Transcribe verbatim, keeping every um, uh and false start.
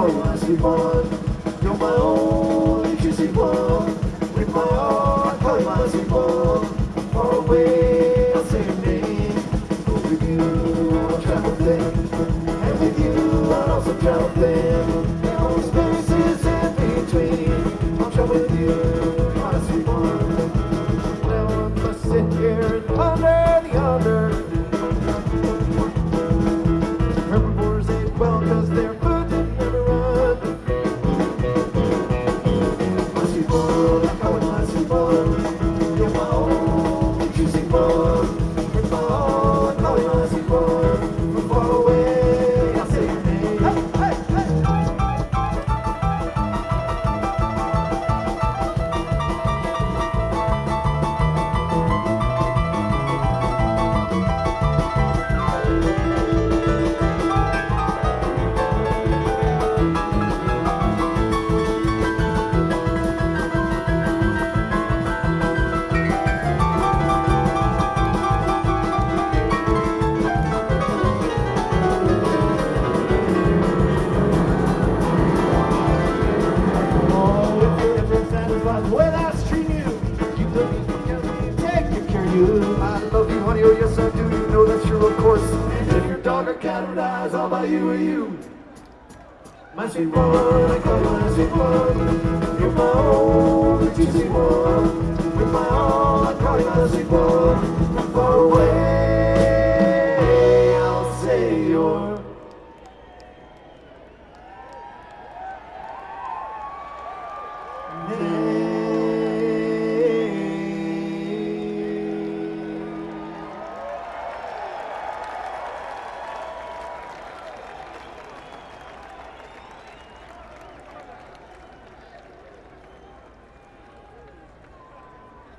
call you my sweet one. You're my only true sweet one. With my all, I call you my sweet one. Far away, I'll say your name. But with you, I'll travel thin. And with you, I'll also travel thin. And all the spaces in between, I'll travel with you, my sweet one. Now I must sit here and ponder the under. Herbivores ate well cause their food didn't ever run. My sweet one, I call it my sweet one. You're my only true sweet one. With my all, I call you my sweet one. From far away, I'll say your name. Hey, hey, hey. Oh, if you're ever satisfied with the way that's treating you, you love me because you take good care of you. I love you, honey, oh yes I do. You know that's true, of course. And if your dog or cat or dies, I'll buy you or you. My sweet one, I call you my sweet one. You're my only true sweet one. With my all, I call you my sweet one.